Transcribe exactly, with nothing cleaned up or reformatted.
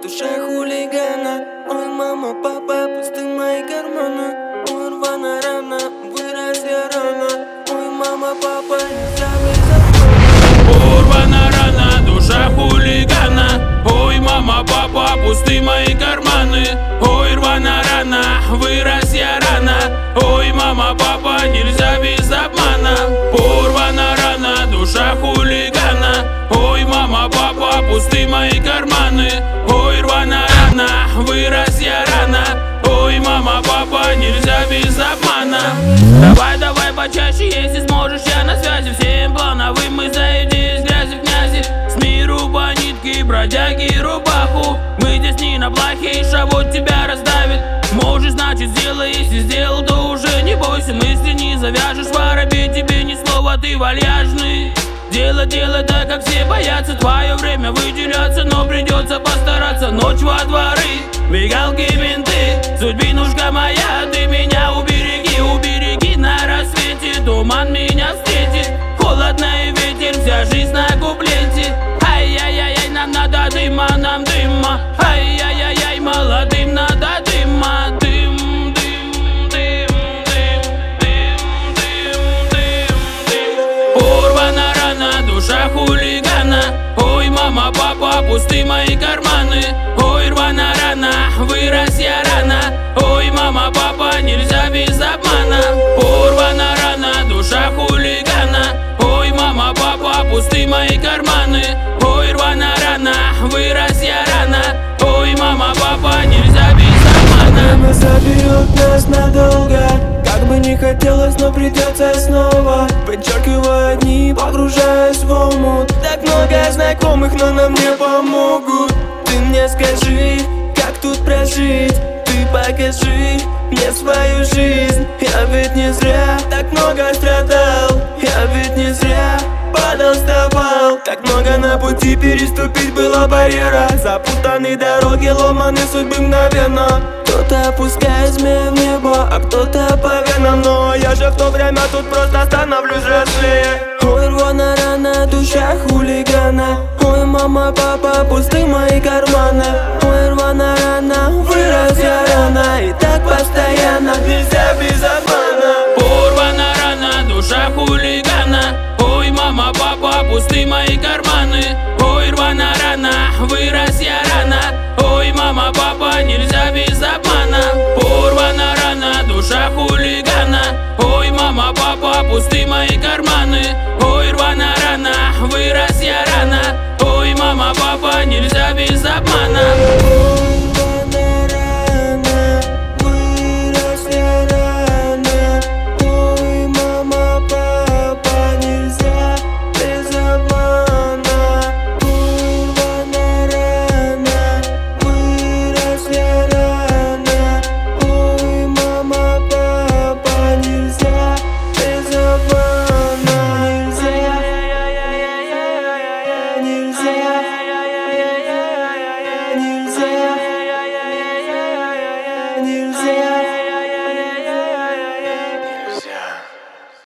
душа хулигана. Ой, мама, папа, пусты мои карманы. Ой, рваная рана, вырос я рано. Ой, мама, папа, нельзя без обмана. Урвана рана, душа хулигана. Ой, мама, папа, пусты мои карманы. Ой, рвана рана, вырос я рано. Ой, мама, папа, нельзя без обмана. Урвана рана, душа хулигана. Ой, мама, папа, пусты мои карманы. Ой, рвана рана, вырос я рано. Ой, мама, папа, нельзя без обмана. Давай, давай почаще, если сможешь, я на связи. Всем плановым мы за идеи из грязи в князи. С миру по нитке, бродяги и рубаху. Мы здесь не на плахе, и шавот тебя раздавит. Можешь, значит сделай, если сделал, то уже не бойся. Мысли не завяжешь, воробей тебе ни слова, ты вальяжный. Дело, дело так, как все боятся. Твое время выделяться, но придется постараться. Ночь во дворы, мигалки, менты. Судьбинушка моя, ты меня убереги, убереги. На рассвете туман меня встретит. Холодно и ветер, вся жизнь на куплете. Ай-яй-яй-яй, нам надо дыма, нам дыма. Ай-яй-яй-яй, молодым надо дыма. Дым, дым, дым, дым, дым, дым, дым, дым. Урвана рана, душа хулигана. Ой, мама, папа, пусты мои карманы. Ой, рвана рана, вырос я рано. Ой, мама, папа, нельзя без обмана. Урвана рана, душа хулигана. Ой, мама, папа, пусты мои карманы. Ой, рвана рана, вырос я рано. Ой, мама, папа, нельзя без обмана. Время заберет нас надолго. Как бы не хотелось, но придется снова. Подчеркиваю дни, погружаясь в омут. Так много знакомых, но нам не помогут. Ты мне скажи, как тут прожить. Ты покажи мне свою жизнь. Я ведь не зря так много страдал. Я ведь не зря падал, вставал. Так много на пути переступить было барьера. Запутанные дороги, ломаны судьбы мгновенно. Кто-то опускает змея в небо, а кто-то по венам. Но я же в то время тут просто становлюсь взрослее. Ой, рвана рана, душа хулигана. Ой, мама, папа, пусты мои карманы. Ой, рвана рана, вырос я рано. И так постоянно, нельзя без обмана. Урвана рана, душа хулигана. Ой, мама, папа, пусты мои карманы. Ой, рвана рана, вырос я рано. Ой, мама, папа, нельзя без обмана. Урвана рана, душа хулигана. Ой, мама, папа, пусты мои карманы. Ой, рвана рана, вырос я рано. Ой, мама, папа, нельзя без обмана. Нельзя.